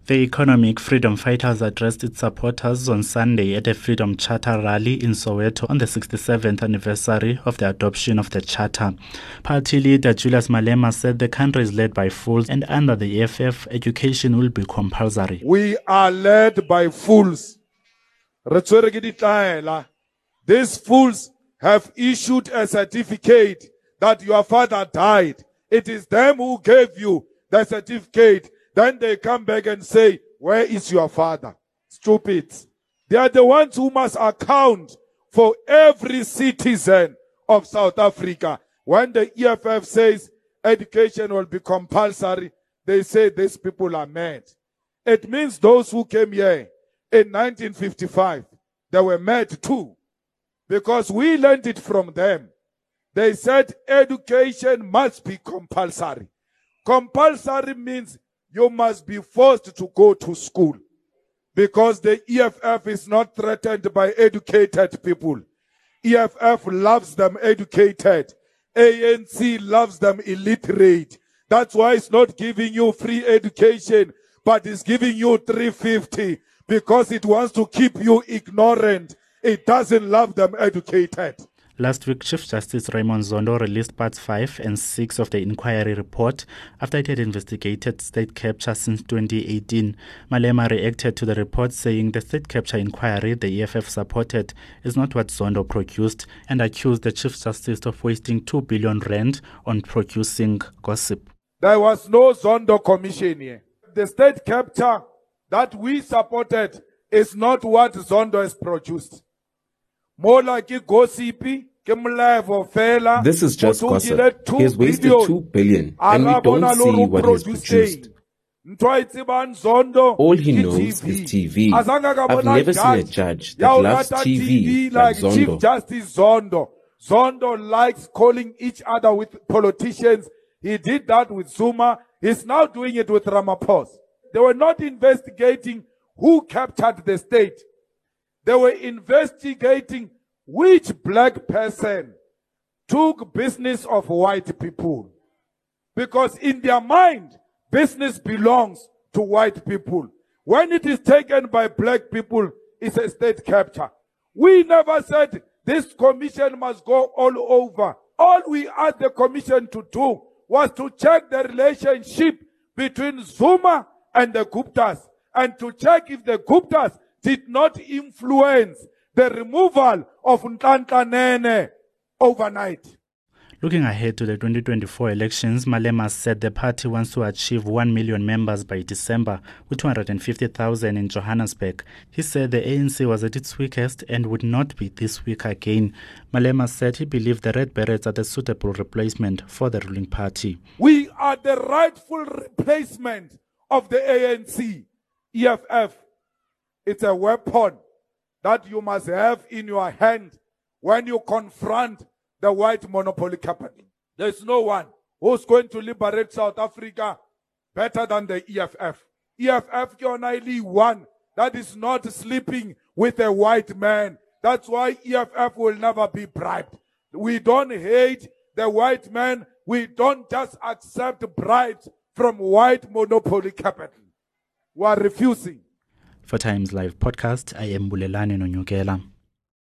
The Economic Freedom Fighters addressed its supporters on Sunday at a Freedom Charter rally in Soweto on the 67th anniversary of the adoption of the Charter. Party leader Julius Malema said the country is led by fools and under the EFF, education will be compulsory. We are led by fools. These fools have issued a certificate that your father died. It is them who gave you the certificate. Then they come back and say, where is your father? Stupid. They are the ones who must account for every citizen of South Africa. When the EFF says education will be compulsory, they say these people are mad. It means those who came here in 1955, they were mad too. Because we learned it from them. They said education must be compulsory. Compulsory means you must be forced to go to school, because the EFF is not threatened by educated people. EFF loves them educated. ANC loves them illiterate. That's why it's not giving you free education, but it's giving you 350 because it wants to keep you ignorant. It doesn't love them educated. Last week, Chief Justice Raymond Zondo released parts 5 and 6 of the inquiry report after it had investigated state capture since 2018. Malema reacted to the report, saying the state capture inquiry the EFF supported is not what Zondo produced, and accused the Chief Justice of wasting 2 billion rand on producing gossip. There was no Zondo commission here. The state capture that we supported is not what Zondo has produced. More like a gossip. This is just gossip. He has wasted 2 billion and we don't see what he has produced. All he knows is TV. I've never seen a judge that loves TV like Zondo. Chief Justice Zondo. Zondo likes calling each other with politicians. He did that with Zuma. He's now doing it with Ramaphosa. They were not investigating who captured the state. They were investigating which black person took business of white people. Because in their mind, business belongs to white people. When it is taken by black people, it's a state capture. We never said this commission must go all over. All we asked the commission to do was to check the relationship between Zuma and the Guptas, and to check if the Guptas did not influence the removal of Nhlanhla Nene overnight. Looking ahead to the 2024 elections, Malema said the party wants to achieve 1 million members by December, with 250,000 in Johannesburg. He said the ANC was at its weakest and would not be this weak again. Malema said he believed the Red Berets are the suitable replacement for the ruling party. We are the rightful replacement of the ANC. EFF, it's a weapon that you must have in your hand when you confront the white monopoly company. There's no one who's going to liberate South Africa better than the EFF. EFF is only one that is not sleeping with a white man. That's why EFF will never be bribed. We don't hate the white man. We don't just accept bribes from white monopoly capital. We are refusing. For Times Live Podcast, I am Bulelani Nonyukela.